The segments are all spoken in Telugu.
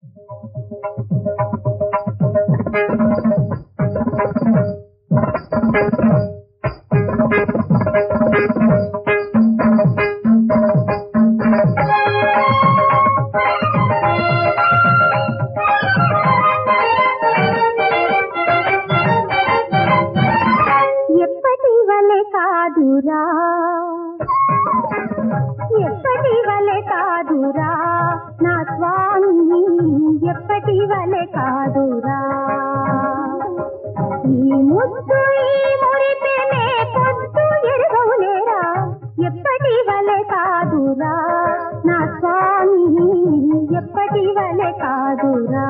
ఎప్పటి వలె కాదురా నా స్వామి, ఎప్పటి వలె కాదురా. ఈ ముద్దు ఈ మురిపెనే పొద్దు ఎరుగవులేరా, ఎప్పటి వలె కాదురా నా స్వామి, ఎప్పటి వలె కాదురా.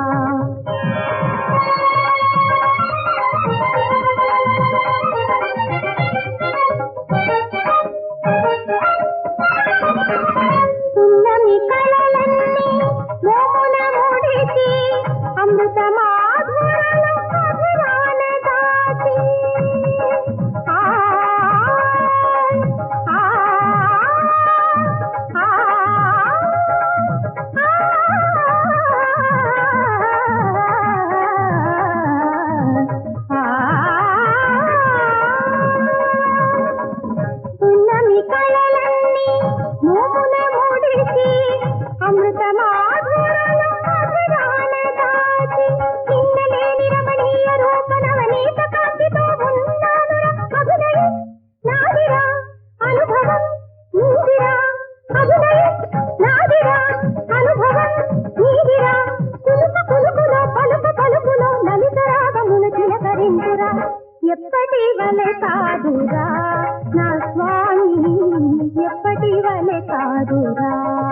ఎప్పటి వలె కాదురా నా స్వామి, ఎప్పటి వలె కాదురా.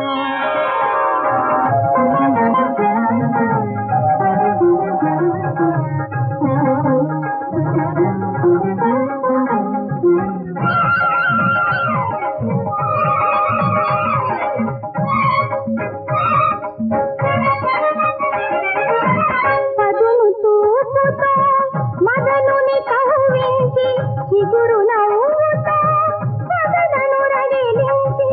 చిగురు నవ్వుతో పదనను రగిలించి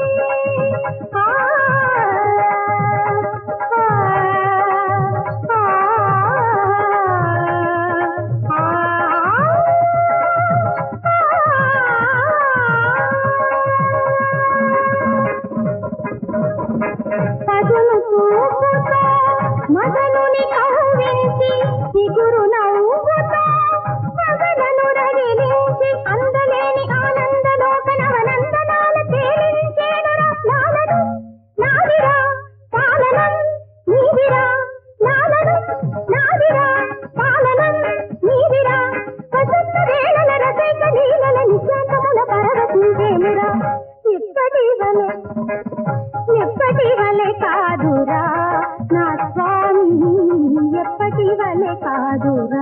పదును చూపుతో మదనుని కవ్వించి చిగురు నవ్వుతో పదనను రగిలించి అందలేని ఆనందలోక నవనందనాల తేలించేనురా నాలను నాదిరా పాలనం నీదిరా, నాలను నాదిరా పాలనం నీదిరా. ప్రసన్న వేళల రచయిత లీలల నిశాంతముల పరవశించేనురా. ఎప్పటి వలె కాదురా నా స్వామి, ఎప్పటి వలె కాదురా.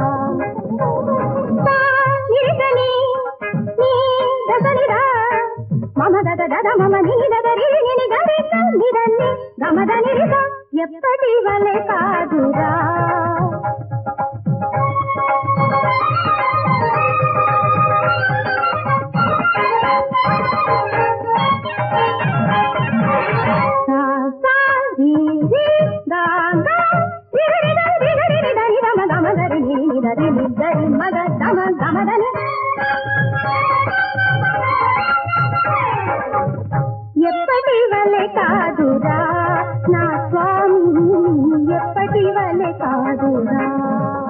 మమ దద దద మమ ని దదరి ని గరి నిదన్ని గమదని రిద, ఎప్పటి వలె కాదురా. ఎప్పటి వలె కాదురా నా స్వామి, ఎప్పటి వలె కాదురా.